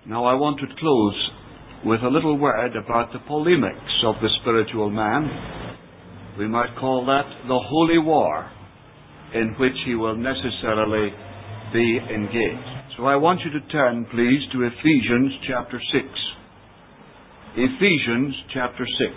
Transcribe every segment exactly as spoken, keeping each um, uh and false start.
Now I want to close with a little word about the polemics of the spiritual man. We might call that the holy war in which he will necessarily be engaged. So I want you to turn, please, to Ephesians chapter six. Ephesians chapter six.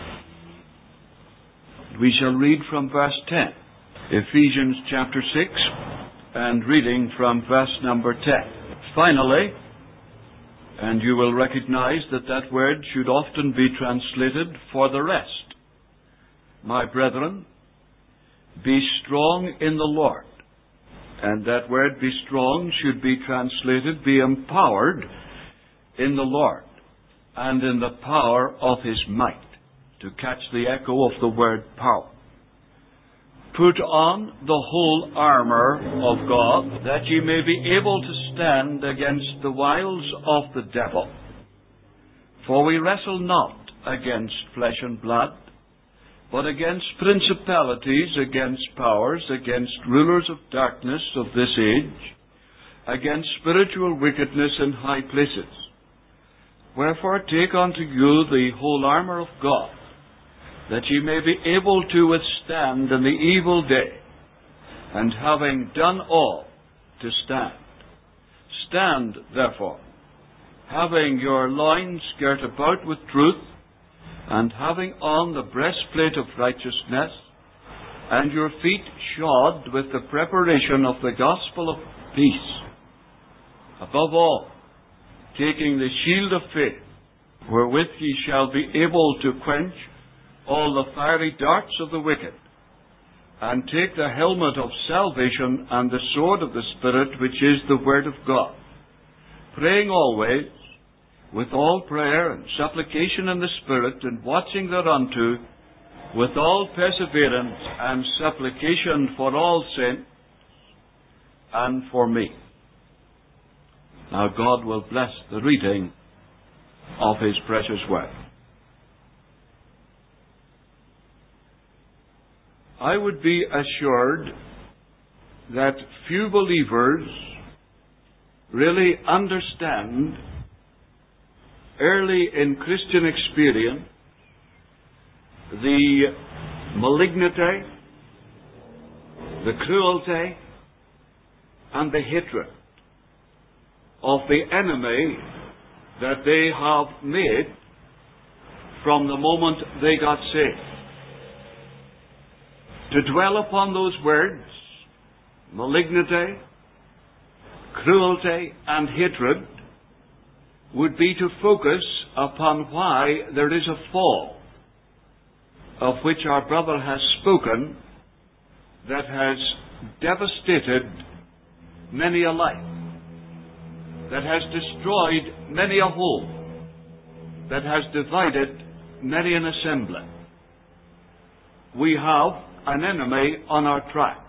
We shall read from verse ten. Ephesians chapter six, and reading from verse number ten. Finally, and you will recognize that that word should often be translated for the rest. My brethren, be strong in the Lord. And that word be strong should be translated be empowered in the Lord and in the power of His might, to catch the echo of the word power. Put on the whole armour of God, that ye may be able to stand against the wiles of the devil. For we wrestle not against flesh and blood, but against principalities, against powers, against rulers of darkness of this age, against spiritual wickedness in high places. Wherefore take unto you the whole armour of God, that ye may be able to withstand in the evil day, and having done all, to stand. Stand, therefore, having your loins girt about with truth, and having on the breastplate of righteousness, and your feet shod with the preparation of the gospel of peace. Above all, taking the shield of faith, wherewith ye shall be able to quench all the fiery darts of the wicked, and take the helmet of salvation and the sword of the Spirit, which is the word of God, praying always with all prayer and supplication in the Spirit, and watching thereunto with all perseverance and supplication for all saints and for me. Now God will bless the reading of His precious word. I would be assured that few believers really understand early in Christian experience the malignity, the cruelty, and the hatred of the enemy that they have made from the moment they got saved. To dwell upon those words, malignity, cruelty, and hatred, would be to focus upon why there is a fall, of which our brother has spoken, that has devastated many a life, that has destroyed many a home, that has divided many an assembly. We have an enemy on our track.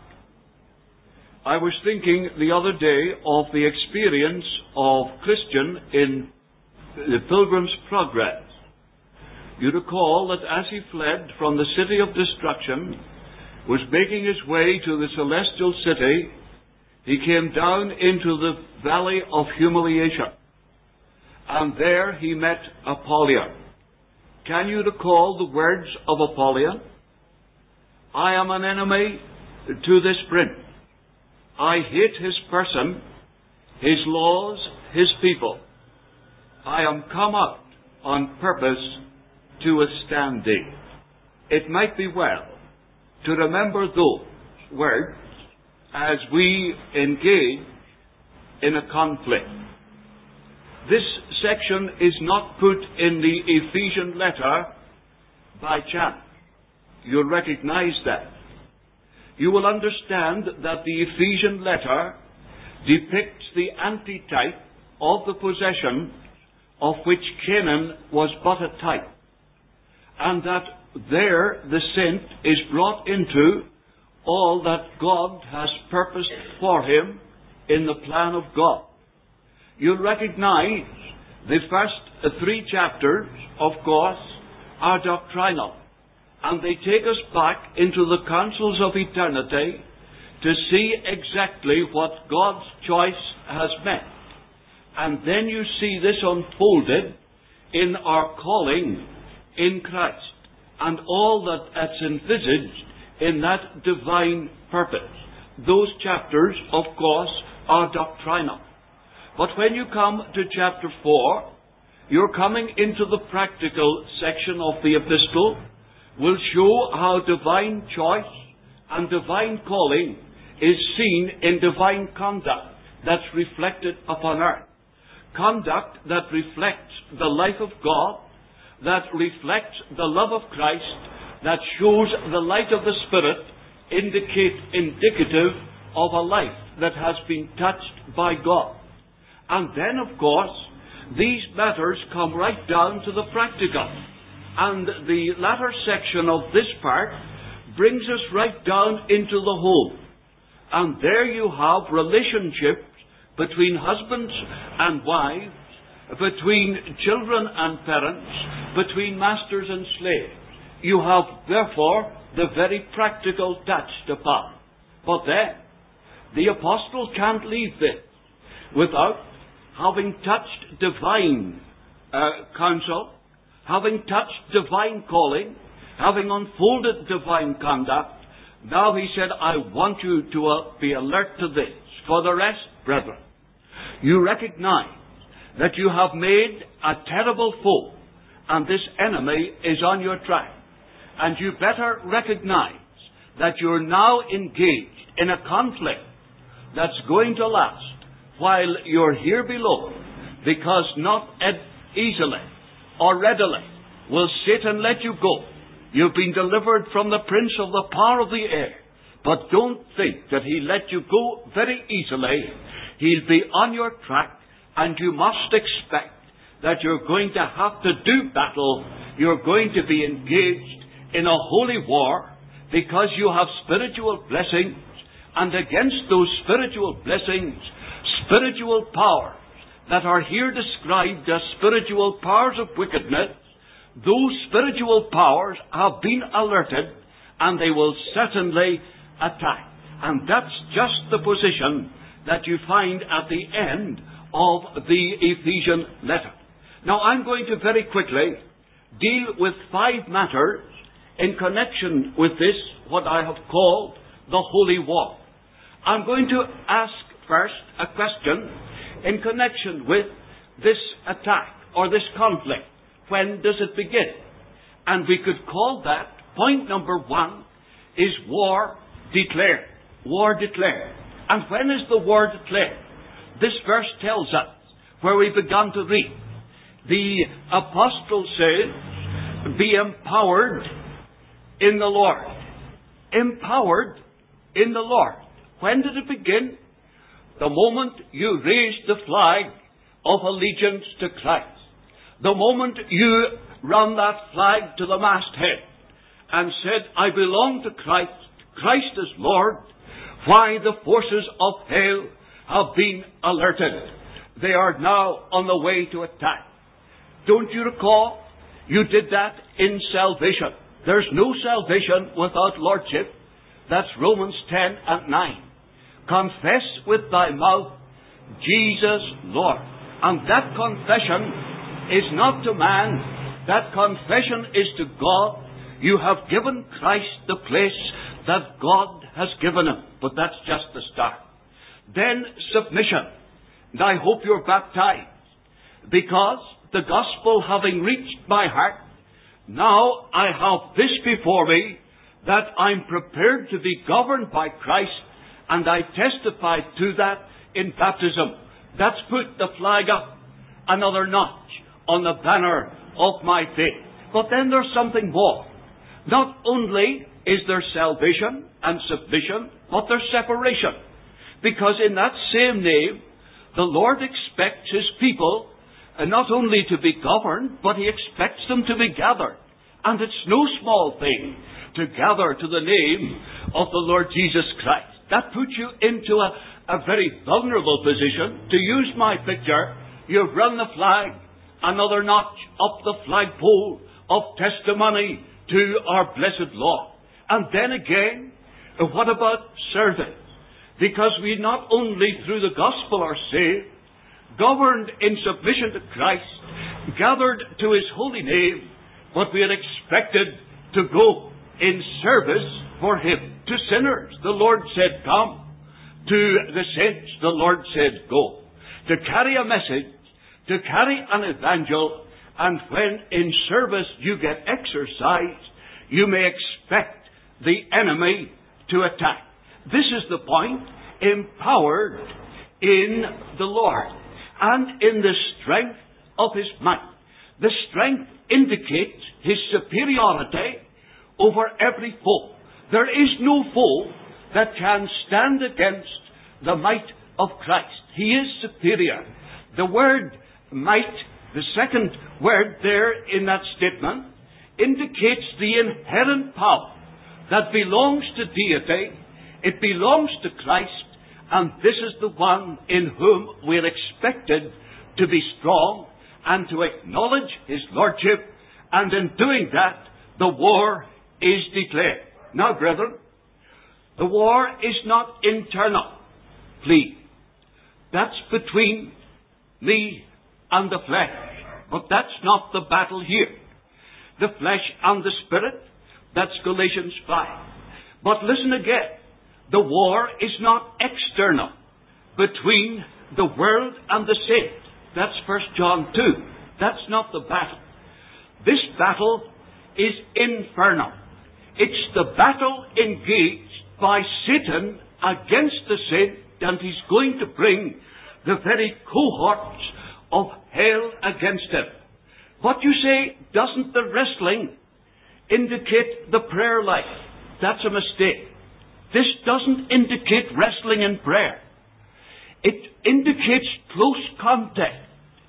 I was thinking the other day of the experience of Christian in the Pilgrim's Progress. You recall that as he fled from the city of destruction, was making his way to the celestial city, he came down into the valley of humiliation. And there he met Apollyon. Can you recall the words of Apollyon? I am an enemy to this prince. I hate his person, his laws, his people. I am come out on purpose to withstand thee. It might be well to remember those words as we engage in a conflict. This section is not put in the Ephesian letter by chance. You'll recognize that. You will understand that the Ephesian letter depicts the antitype of the possession of which Canaan was but a type, and that there the saint is brought into all that God has purposed for him in the plan of God. You'll recognize the first three chapters, of course, are doctrinal, and they take us back into the counsels of eternity to see exactly what God's choice has meant, And then you see this unfolded in our calling in Christ and all that that's envisaged in that divine purpose. Those chapters, of course, are doctrinal. But when you come to chapter four, you're coming into the practical section of the epistle, will show how divine choice and divine calling is seen in divine conduct that's reflected upon earth. Conduct that reflects the life of God, that reflects the love of Christ, that shows the light of the Spirit, indicate indicative of a life that has been touched by God. And then, of course, these matters come right down to the practical. And the latter section of this part brings us right down into the home. And there you have relationships between husbands and wives, between children and parents, between masters and slaves. You have, therefore, the very practical touched upon. But then, the apostle can't leave this without having touched divine uh, counsel, having touched divine calling, having unfolded divine conduct. Now he said, I want you to uh, be alert to this. For the rest, brethren, you recognize that you have made a terrible foe, and this enemy is on your track. And you better recognize that you're now engaged in a conflict that's going to last while you're here below, because not ed- easily or readily will Satan let you go. You've been delivered from the prince of the power of the air. But don't think that he'll let you go very easily. He'll be on your track, and you must expect that you're going to have to do battle. You're going to be engaged in a holy war, because you have spiritual blessings, and against those spiritual blessings, spiritual powers that are here described as spiritual powers of wickedness, those spiritual powers have been alerted, and they will certainly attack. And that's just the position that you find at the end of the Ephesian letter. Now, I'm going to very quickly deal with five matters in connection with this, what I have called the Holy War. I'm going to ask first a question in connection with this attack or this conflict. When does it begin? And we could call that, point number one, is war declared. War declared. And when is the war declared? This verse tells us, where we began to read, the apostle says, be empowered in the Lord. Empowered in the Lord. When did it begin? The moment you raised the flag of allegiance to Christ. The moment you ran that flag to the masthead and said, I belong to Christ, Christ is Lord, why the forces of hell have been alerted. They are now on the way to attack. Don't you recall? You did that in salvation. There's no salvation without lordship. That's Romans ten and nine. Confess with thy mouth, Jesus Lord. And that confession is not to man. That confession is to God. You have given Christ the place that God has given him. But that's just the start. Then submission. And I hope you're baptized. Because the gospel having reached my heart, now I have this before me, that I'm prepared to be governed by Christ, and I testify to that in baptism. That's put the flag up another notch on the banner of my faith. But then there's something more. Not only is there salvation and submission, but there's separation. Because in that same name, the Lord expects his people uh, not only to be governed, but he expects them to be gathered. And it's no small thing to gather to the name of the Lord Jesus Christ. That puts you into a, a very vulnerable position. To use my picture, you've run the flag another notch up the flagpole of testimony to our blessed Lord. And then again, what about service? Because we not only through the gospel are saved, governed in submission to Christ, gathered to His holy name, but we are expected to go in service for Him. To sinners, the Lord said, come. To the saints, the Lord said, go. To carry a message, to carry an evangel, and when in service you get exercise, you may expect the enemy to attack. This is the point. Empowered in the Lord and in the strength of His might. The strength indicates His superiority over every foe. There is no foe that can stand against the might of Christ. He is superior. The word might, the second word there in that statement, indicates the inherent power that belongs to deity. It belongs to Christ, and this is the one in whom we are expected to be strong and to acknowledge His Lordship, and in doing that, the war is declared. Now, brethren, the war is not internal, please. That's between me and the flesh. But that's not the battle here. The flesh and the spirit, that's Galatians five. But listen again. The war is not external, between the world and the saint. That's First John two. That's not the battle. This battle is infernal. It's the battle engaged by Satan against the saint, and he's going to bring the very cohorts of hell against him. But you say, doesn't the wrestling indicate the prayer life? That's a mistake. This doesn't indicate wrestling in prayer. It indicates close contact.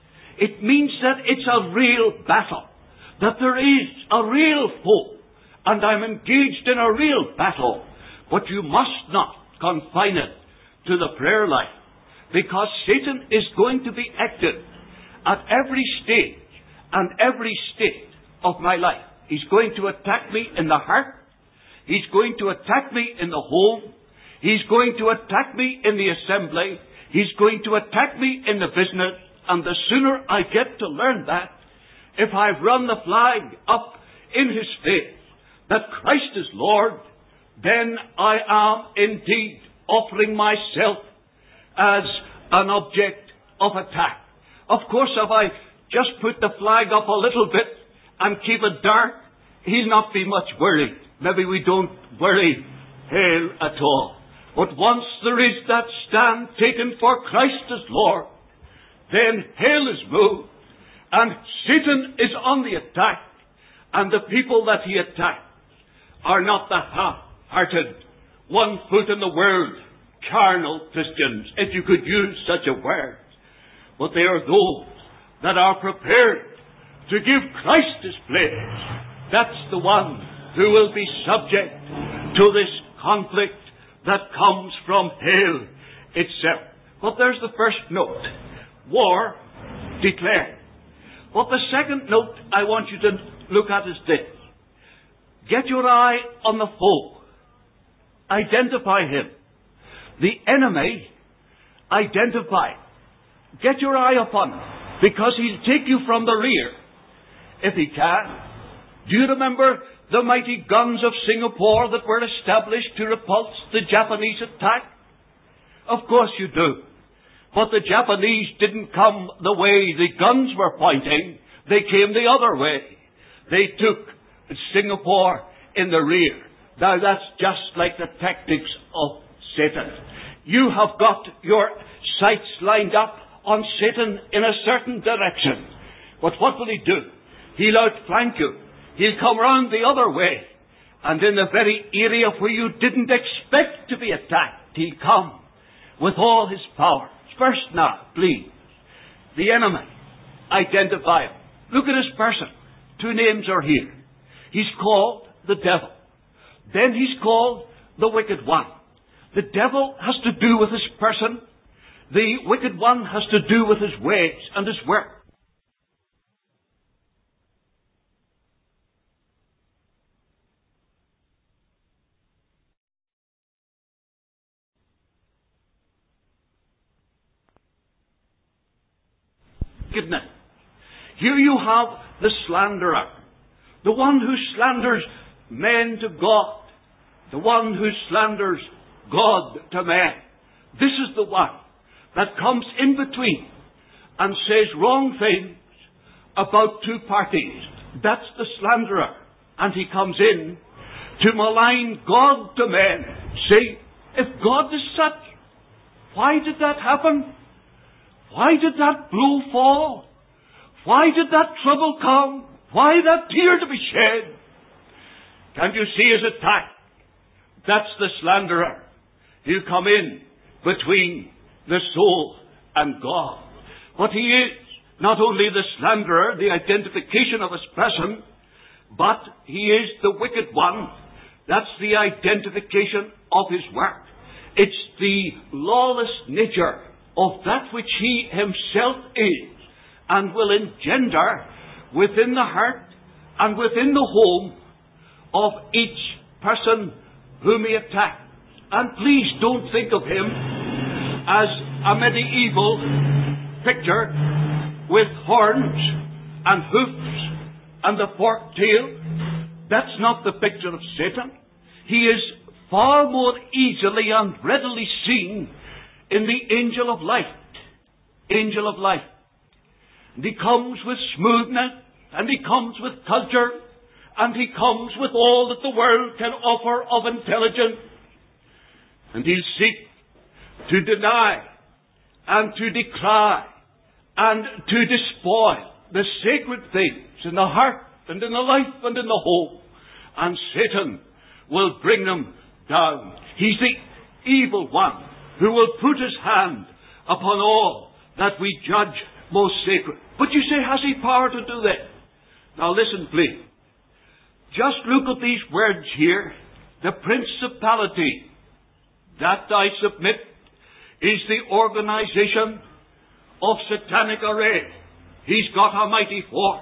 It means that it's a real battle, that there is a real foe, and I'm engaged in a real battle. But you must not confine it to the prayer life, because Satan is going to be active at every stage and every state of my life. He's going to attack me in the heart. He's going to attack me in the home. He's going to attack me in the assembly. He's going to attack me in the business. And the sooner I get to learn that, if I've run the flag up in His face, that Christ is Lord, then I am indeed offering myself as an object of attack. Of course, if I just put the flag up a little bit and keep it dark, he'll not be much worried. Maybe we don't worry hell at all. But once there is that stand taken for Christ as Lord, then hell is moved, and Satan is on the attack, and the people that he attacks are not the half-hearted, one foot in the world, carnal Christians, if you could use such a word. But they are those that are prepared to give Christ His place. That's the one who will be subject to this conflict that comes from hell itself. But there's the first note. War declared. But the second note I want you to look at is this. Get your eye on the foe. Identify him. The enemy, identify. Get your eye upon him, because he'll take you from the rear, if he can. Do you remember the mighty guns of Singapore that were established to repulse the Japanese attack? Of course you do. But the Japanese didn't come the way the guns were pointing. They came the other way. They took Singapore in the rear. Now that's just like the tactics of Satan. You have got your sights lined up on Satan in a certain direction. But what will he do? He'll outflank you. He'll come round the other way. And in the very area where you didn't expect to be attacked, he'll come with all his power. First now, please, the enemy. Identify him. Look at his person. Two names are here. He's called the devil. Then he's called the wicked one. The devil has to do with his person. The wicked one has to do with his ways and his work. wickedness. Here you have the slanderer, the one who slanders men to God, the one who slanders God to men. This is the one that comes in between and says wrong things about two parties. That's the slanderer. And he comes in to malign God to men. See, if God is such, why did that happen? Why did that blow fall? Why did that trouble come? Why that tear to be shed? Can't you see his attack? That's the slanderer. He'll come in between the soul and God. But he is not only the slanderer, the identification of his person, but he is the wicked one. That's the identification of his work. It's the lawless nature of that which he himself is and will engender within the heart and within the home of each person whom he attacks. And please don't think of him as a medieval picture with horns and hoofs and the forked tail. That's not the picture of Satan. He is far more easily and readily seen in the angel of light. Angel of light. And he comes with smoothness, and he comes with culture, and he comes with all that the world can offer of intelligence. And he'll seek to deny and to decry and to despoil the sacred things in the heart and in the life and in the home. And Satan will bring them down. He's the evil one who will put his hand upon all that we judge most sacred. But you say, has he power to do that? Now listen, please. Just look at these words here. The principality, that I submit, is the organization of satanic array. He's got a mighty force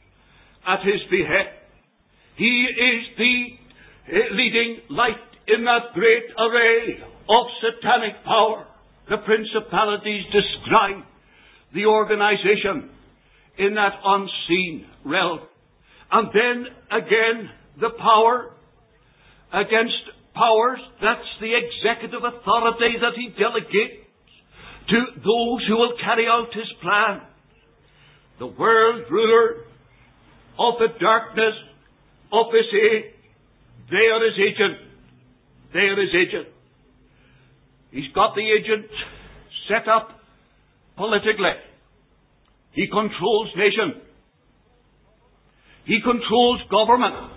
at his behest. He is the leading light in that great array of satanic power. The principalities describe the organization in that unseen realm. And then again, the power against powers, that's the executive authority that he delegates to those who will carry out his plan. The world ruler of the darkness of this age, they are his agent. They are his agent. He's got the agent set up politically. He controls nations. He controls government.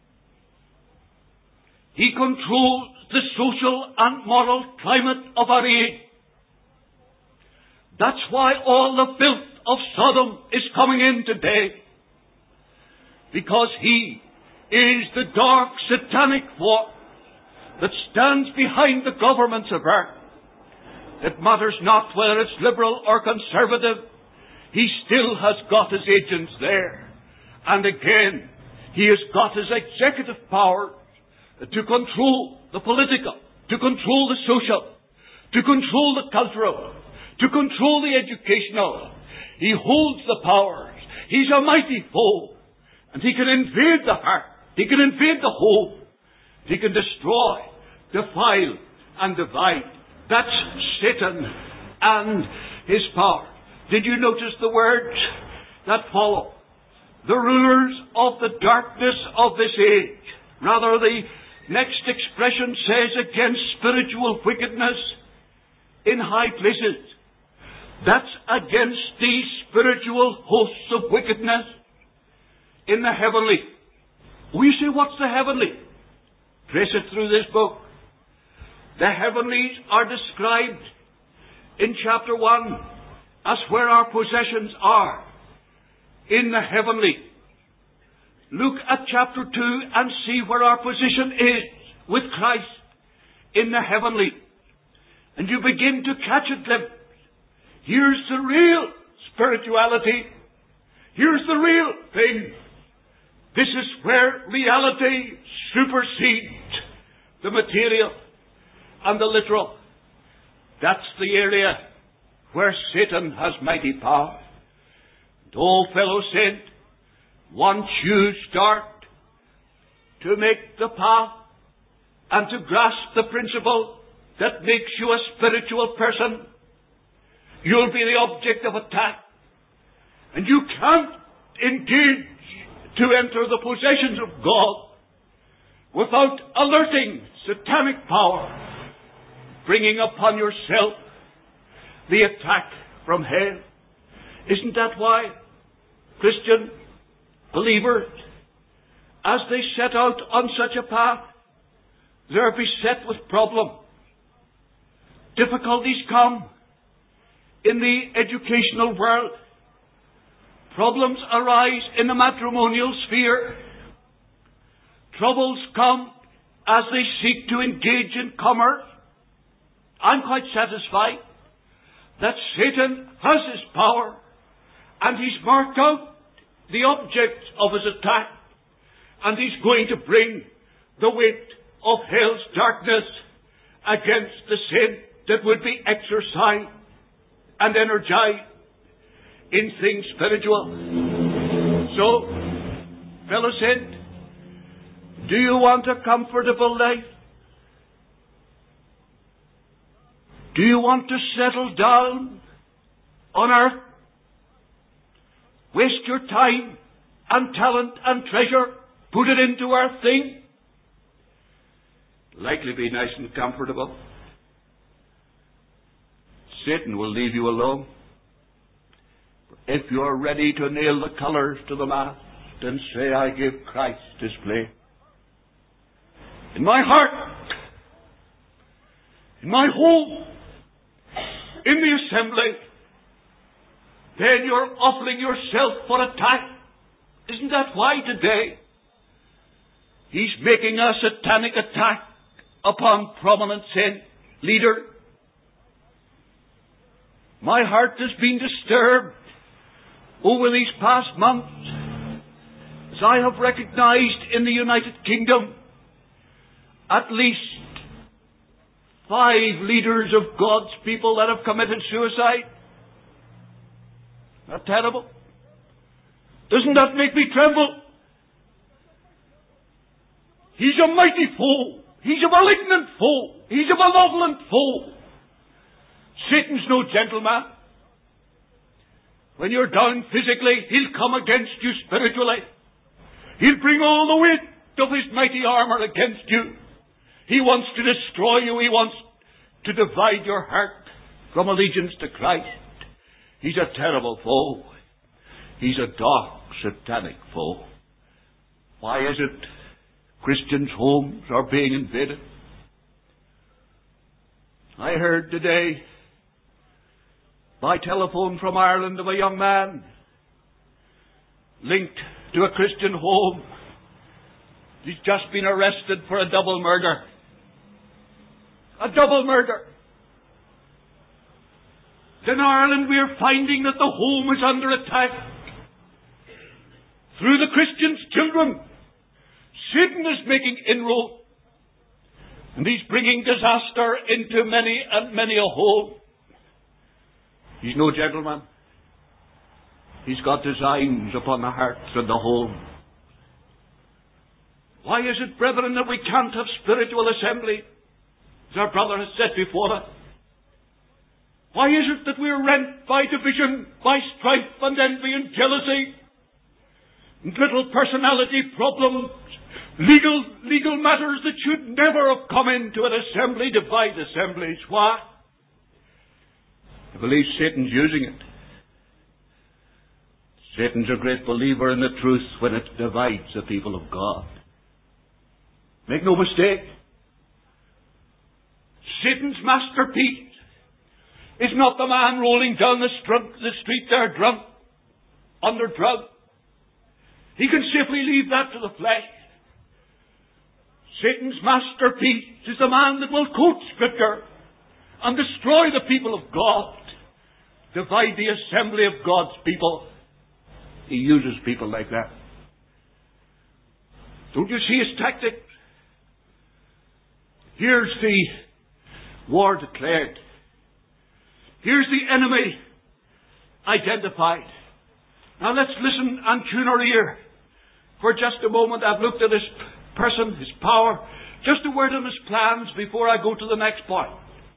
He controls the social and moral climate of our age. That's why all the filth of Sodom is coming in today. Because he is the dark satanic force that stands behind the governments of earth. It matters not whether it's liberal or conservative. He still has got his agents there. And again, he has got his executive power to control the political, to control the social, to control the cultural, to control the educational. He holds the powers. He's a mighty foe. And he can invade the heart. He can invade the home. He can destroy, defile, and divide. That's Satan and his power. Did you notice the words that follow? The rulers of the darkness of this age. Rather, the next expression says against spiritual wickedness in high places. That's against the spiritual hosts of wickedness in the heavenly. We say, what's the heavenly? Trace it through this book. The heavenlies are described in chapter one as where our possessions are. In the heavenly. Look at chapter two and see where our position is with Christ in the heavenly. And you begin to catch a glimpse. Here's the real spirituality. Here's the real thing. This is where reality supersedes the material and the literal. That's the area where Satan has mighty power. Oh, fellow saint, once you start to make the path and to grasp the principle that makes you a spiritual person, you'll be the object of attack. And you can't engage to enter the possessions of God without alerting satanic power, bringing upon yourself the attack from hell. Isn't that why Christian believers, as they set out on such a path, they're beset with problems? Difficulties come in the educational world. Problems arise in the matrimonial sphere. Troubles come as they seek to engage in commerce. I'm quite satisfied that Satan has his power, and he's marked out the object of his attack, and he's going to bring the weight of hell's darkness against the sin that would be exercised and energized in things spiritual. So, fellow saint, do you want a comfortable life? Do you want to settle down on earth? Waste your time and talent and treasure, put it into earth thing? Likely be nice and comfortable. Satan will leave you alone. If you're ready to nail the colours to the mast and say, I give Christ his place. In my heart, in my home, in the assembly, then you're offering yourself for attack. Isn't that why today he's making a satanic attack upon prominent sin leader? My heart has been disturbed over these past months as I have recognized in the United Kingdom at least five leaders of God's people that have committed suicide. Not terrible? Doesn't that make me tremble? He's a mighty foe. He's a malignant foe. He's a malevolent foe. Satan's no gentleman. When you're down physically, he'll come against you spiritually. He'll bring all the weight of his mighty armour against you. He wants to destroy you. He wants to divide your heart from allegiance to Christ. He's a terrible foe. He's a dark, satanic foe. Why is it Christians' homes are being invaded? I heard today by telephone from Ireland of a young man linked to a Christian home. He's just been arrested for a double murder. A double murder. In Ireland we are finding that the home is under attack. Through the Christians' children, Satan is making inroad. And he's bringing disaster into many and many a home. He's no gentleman. He's got designs upon the hearts and the home. Why is it, brethren, that we can't have spiritual assembly, as our brother has said before us? Why is it that we're rent by division, by strife and envy and jealousy, and little personality problems, legal legal matters that should never have come into an assembly, divide assemblies? Why? I believe Satan's using it. Satan's a great believer in the truth when it divides the people of God. Make no mistake. Satan's masterpiece is not the man rolling down the, strunk, the street there drunk, under drug. He can safely leave that to the flesh. Satan's masterpiece is the man that will quote Scripture and destroy the people of God, divide the assembly of God's people. He uses people like that. Don't you see his tactics? Here's the war declared. Here's the enemy identified. Now let's listen and tune our ear. For just a moment, I've looked at his person, his power, just a word on his plans before I go to the next point.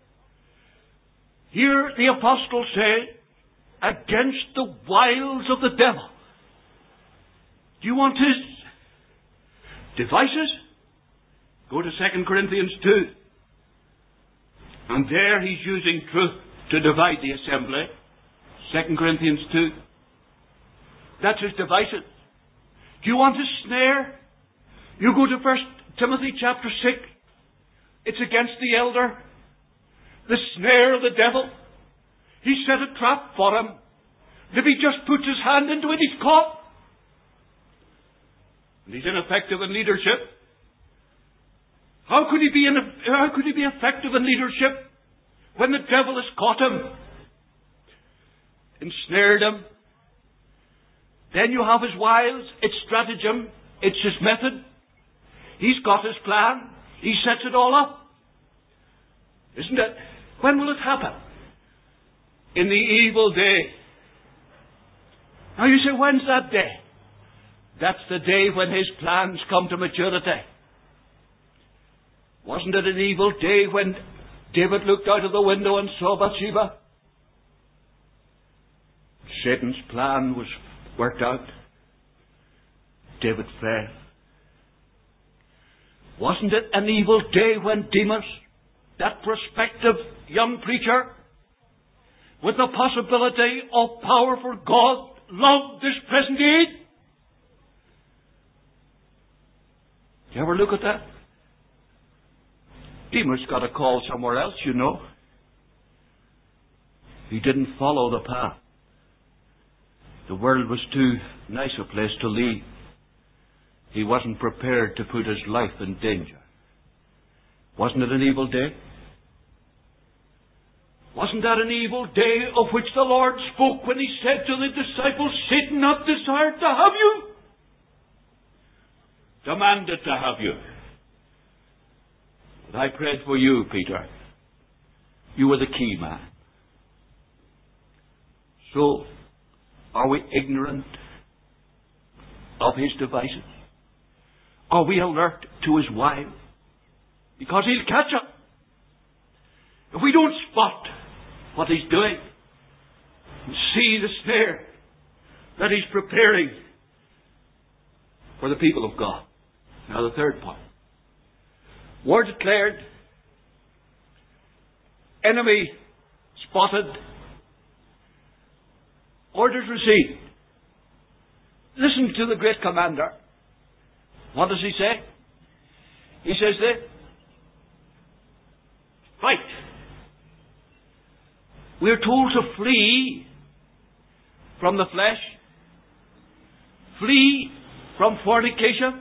Here the apostles say, against the wiles of the devil. Do you want his devices? Go to Second Corinthians two. And there he's using truth to divide the assembly. Second Corinthians two. That's his devices. Do you want his snare? You go to First Timothy chapter six. It's against the elder. The snare of the devil. He set a trap for him. If he just puts his hand into it, he's caught. And he's ineffective in leadership. How could he be in, how could he be effective in leadership when the devil has caught him, ensnared him? Then you have his wiles, its stratagem, it's his method. He's got his plan. He sets it all up. Isn't it? When will it happen? In the evil day. Now you say, when's that day? That's the day when his plans come to maturity. Wasn't it an evil day when David looked out of the window and saw Bathsheba? Satan's plan was worked out. David fell. Wasn't it an evil day when Demas, that prospective young preacher, with the possibility of power for God, loved this present age? Do you ever look at that? Demas got a call somewhere else, you know. He didn't follow the path. The world was too nice a place to leave. He wasn't prepared to put his life in danger. Wasn't it an evil day? Wasn't that an evil day of which the Lord spoke when he said to the disciples, Satan hath desired to have you? Demanded to have you. But I prayed for you, Peter. You were the key man. So, are we ignorant of his devices? Are we alert to his wiles? Because he'll catch us. If we don't spot what he's doing and see the snare that he's preparing for the people of God. Now the third point. Word declared, enemy spotted, orders received. Listen to the great commander. What does he say? He says this, fight. We are told to flee from the flesh, flee from fornication,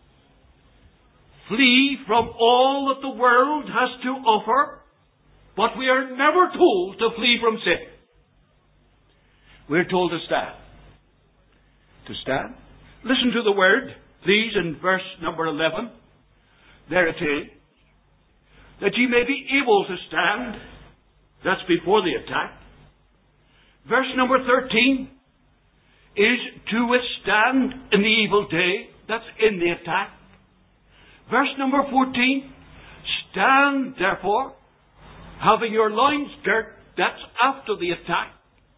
flee from all that the world has to offer, but we are never told to flee from sin. We're told to stand. To stand. Listen to the word, please, in verse number eleven. There it is. That ye may be able to stand. That's before the attack. Verse number thirteen is to withstand in the evil day. That's in the attack. Verse number fourteen, stand therefore, having your loins girt. That's after the attack.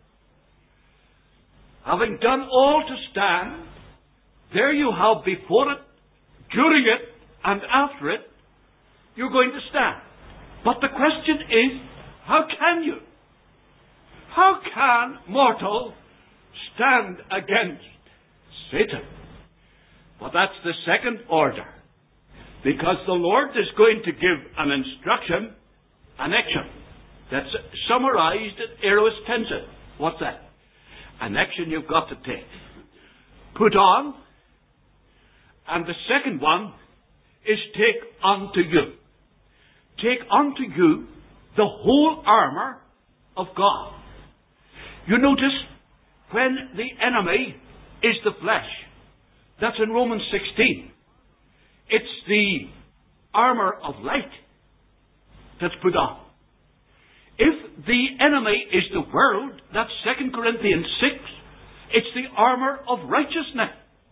Having done all to stand, there you have before it, during it, and after it, you're going to stand. But the question is, how can you? How can mortal stand against Satan? Well, that's the second order. Because the Lord is going to give an instruction, an action, that's summarized in aorist tense. What's that? An action you've got to take. Put on. And the second one is take unto you. Take unto you the whole armour of God. You notice when the enemy is the flesh. That's in Romans sixteen. It's the armour of light that's put on. If the enemy is the world, that's Second Corinthians six, it's the armour of righteousness.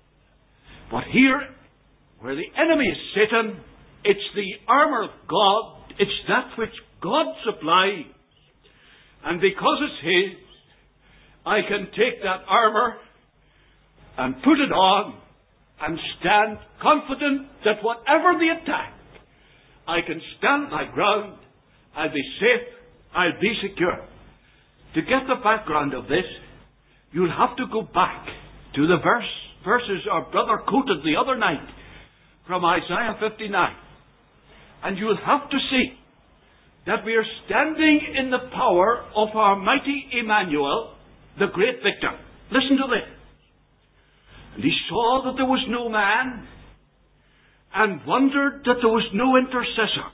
But here, where the enemy is Satan, it's the armour of God. It's that which God supplies. And because it's His, I can take that armour and put it on and stand confident that whatever the attack, I can stand my ground, I'll be safe, I'll be secure. To get the background of this, you'll have to go back to the verse, verses our brother quoted the other night from Isaiah fifty-nine. And you'll have to see that we are standing in the power of our mighty Emmanuel, the great victor. Listen to this. And he saw that there was no man, and wondered that there was no intercessor.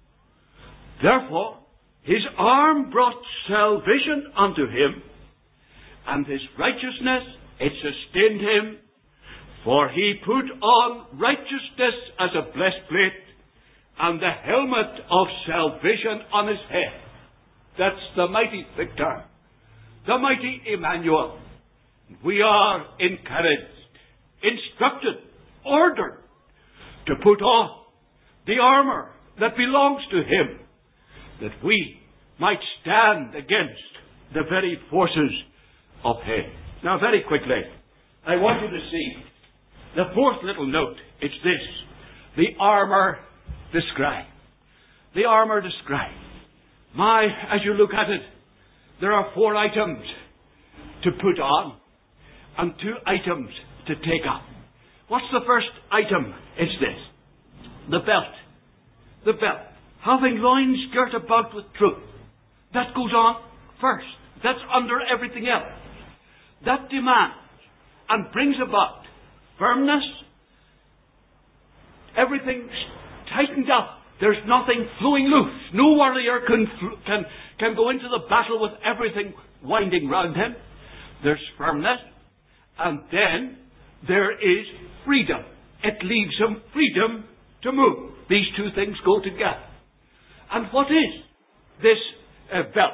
Therefore, his arm brought salvation unto him, and his righteousness, it sustained him. For he put on righteousness as a breastplate, and the helmet of salvation on his head. That's the mighty victor, the mighty Emmanuel. We are encouraged, instructed, ordered to put on the armour that belongs to him, that we might stand against the very forces of hell. Now, very quickly, I want you to see the fourth little note. It's this: the armour described. The armour described. My, as you look at it, there are four items to put on and two items to take up. What's the first item? It's this: the belt. The belt. Having loins girt about with truth. That goes on first. That's under everything else. That demands and brings about firmness. Everything's tightened up. There's nothing flowing loose. No warrior can, can, can go into the battle with everything winding round him. There's firmness. And then there is freedom. It leaves him freedom to move. These two things go together. And what is this uh, belt?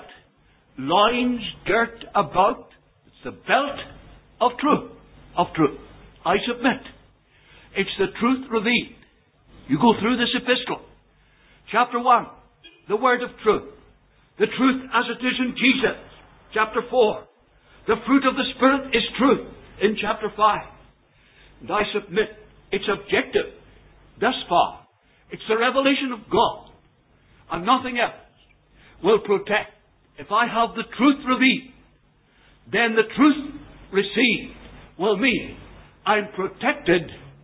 Loins girt about. It's the belt of truth. Of truth. I submit. It's the truth revealed. You go through this epistle. Chapter one, the word of truth. The truth as it is in Jesus. Chapter four, the fruit of the Spirit is truth in chapter five. And I submit it's objective thus far. It's the revelation of God and nothing else will protect. If I have the truth revealed, then the truth received will mean I'm protected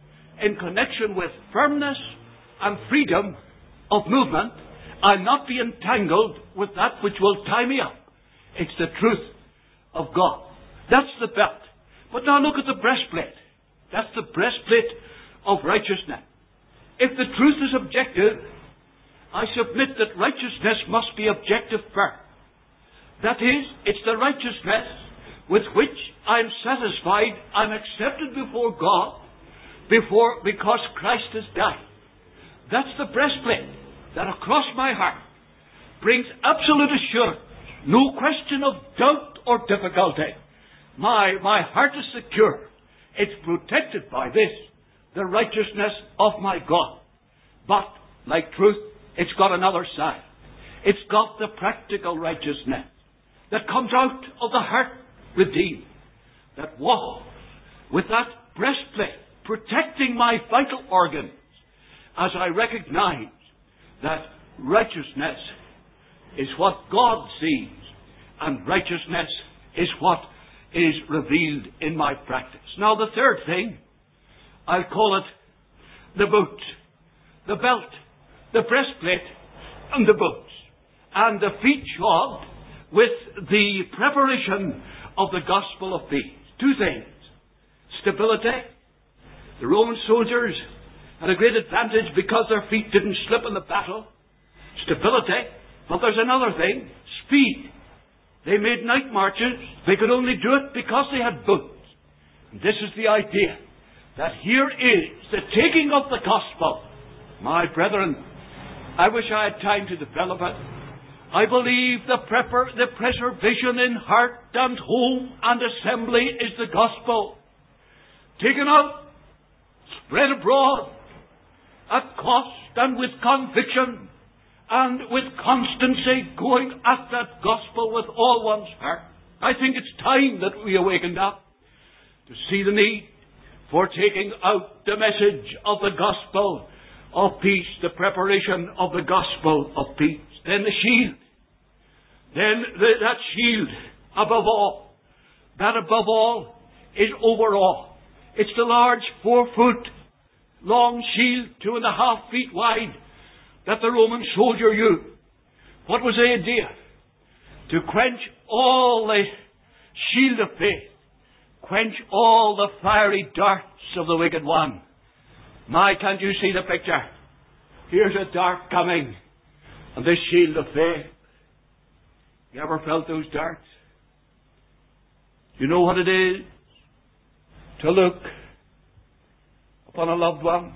in connection with firmness and freedom of movement. I'll not be entangled with that which will tie me up. It's the truth of God. That's the belt. But now look at the breastplate. That's the breastplate of righteousness. If the truth is objective, I submit that righteousness must be objective first. That is, it's the righteousness with which I'm satisfied, I'm accepted before God, before because Christ has died. That's the breastplate that across my heart brings absolute assurance, no question of doubt or difficulty. My, my heart is secure. It's protected by this, the righteousness of my God. But, like truth, it's got another side. It's got the practical righteousness that comes out of the heart redeemed, that walks with that breastplate protecting my vital organs as I recognize that righteousness is what God sees and righteousness is what is revealed in my practice. Now the third thing, I'll call it the boots, the belt, the breastplate and the boots, and the feet shod with the preparation of the gospel of peace. Two things: stability. The Roman soldiers had a great advantage because their feet didn't slip in the battle. Stability. But there's another thing: speed. They made night marches. They could only do it because they had boots. And this is the idea, that here is the taking of the gospel. My brethren, I wish I had time to develop it. I believe the, prepar- the preservation in heart and home and assembly is the gospel. Taken out, spread abroad, at cost and with conviction and with constancy, going at that gospel with all one's heart. I think it's time that we awakened up to see the need for taking out the message of the gospel of peace, the preparation of the gospel of peace. Then the shield. Then the, that shield above all. That above all is over all. It's the large four foot long shield, two and a half feet wide, that the Roman soldier used. What was the idea? To quench all the shield of faith. Quench all the fiery darts of the wicked one. My, can't you see the picture? Here's a dart coming, and this shield of faith. You ever felt those darts? You know what it is to look upon a loved one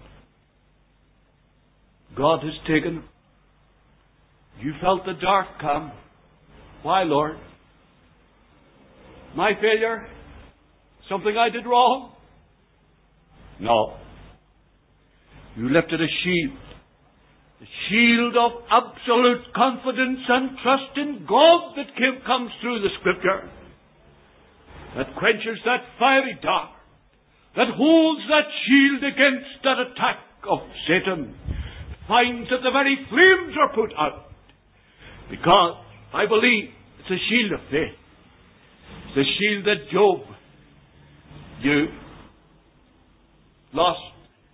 God has taken. You felt the dart come. Why, Lord? My failure? Something I did wrong? No. You lifted a shield. The shield of absolute confidence and trust in God that came, comes through the Scripture. That quenches that fiery dart. That holds that shield against that attack of Satan. Finds that the very flames are put out. Because I believe it's a shield of faith. It's the shield that Job used. Lost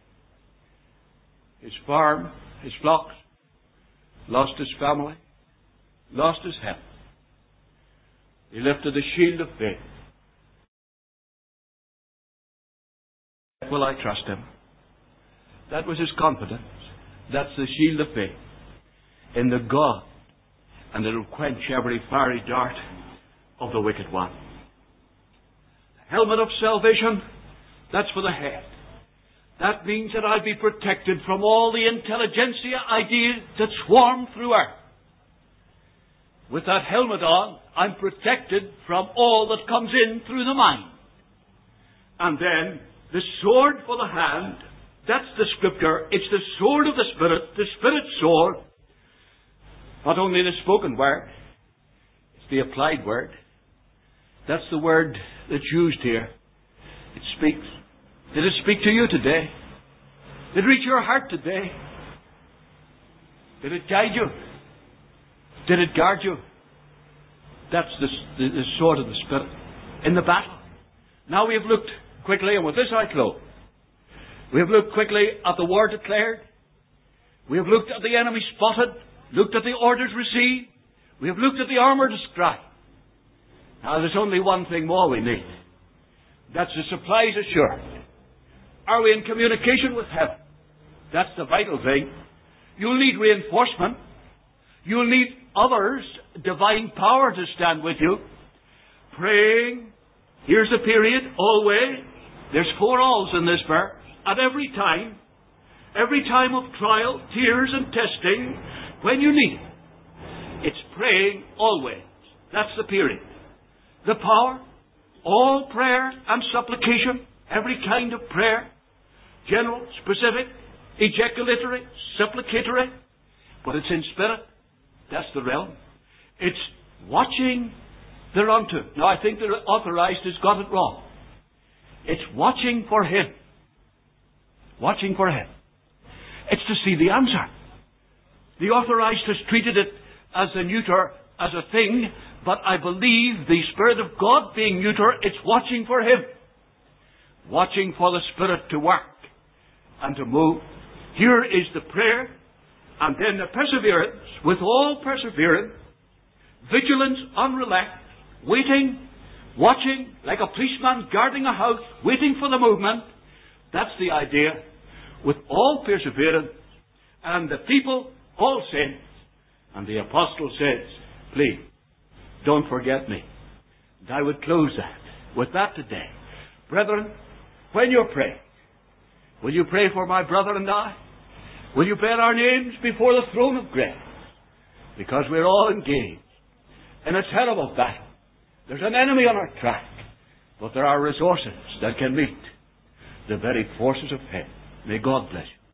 his farm, his flocks, lost his family, lost his health. He lifted the shield of faith. Will I trust him? That was his confidence. That's the shield of faith in the God, and it will quench every fiery dart of the wicked one. The helmet of salvation, that's for the head. That means that I'll be protected from all the intelligentsia ideas that swarm through earth. With that helmet on, I'm protected from all that comes in through the mind. And then, the sword for the hand, that's the Scripture. It's the sword of the Spirit, the Spirit's sword. Not only the spoken word, it's the applied word. That's the word that's used here. It speaks. Did it speak to you today? Did it reach your heart today? Did it guide you? Did it guard you? That's the, the, the sword of the Spirit in the battle. Now we have looked quickly, and with this I close. We have looked quickly at the word declared. We have looked at the enemy spotted, looked at the orders received. We have looked at the armour described. Now there's only one thing more we need. That's the supplies assured. Are we in communication with heaven? That's the vital thing. You'll need reinforcement. You'll need others, divine power to stand with you. Praying. Here's the period, always. There's four alls in this verse. At every time, every time of trial, tears and testing, when you need it. It's praying always. That's the period. The power, all prayer and supplication, every kind of prayer, general, specific, ejaculatory, supplicatory, but it's in spirit. That's the realm. It's watching thereunto. Now I think the authorized has got it wrong. It's watching for Him. Watching for Him. It's to see the answer. The authorized has treated it as a neuter, as a thing, but I believe the Spirit of God being neuter, it's watching for Him. Watching for the Spirit to work and to move. Here is the prayer, and then the perseverance, with all perseverance, vigilance unrelaxed, waiting, watching, like a policeman guarding a house, waiting for the movement. That's the idea. With all perseverance, and the people all saints. And the apostle says, please, don't forget me. And I would close that with that today. Brethren, when you're praying, will you pray for my brother and I? Will you bear our names before the throne of grace? because we're all engaged in a terrible battle. There's an enemy on our track, but there are resources that can meet the very forces of hell. May God bless you.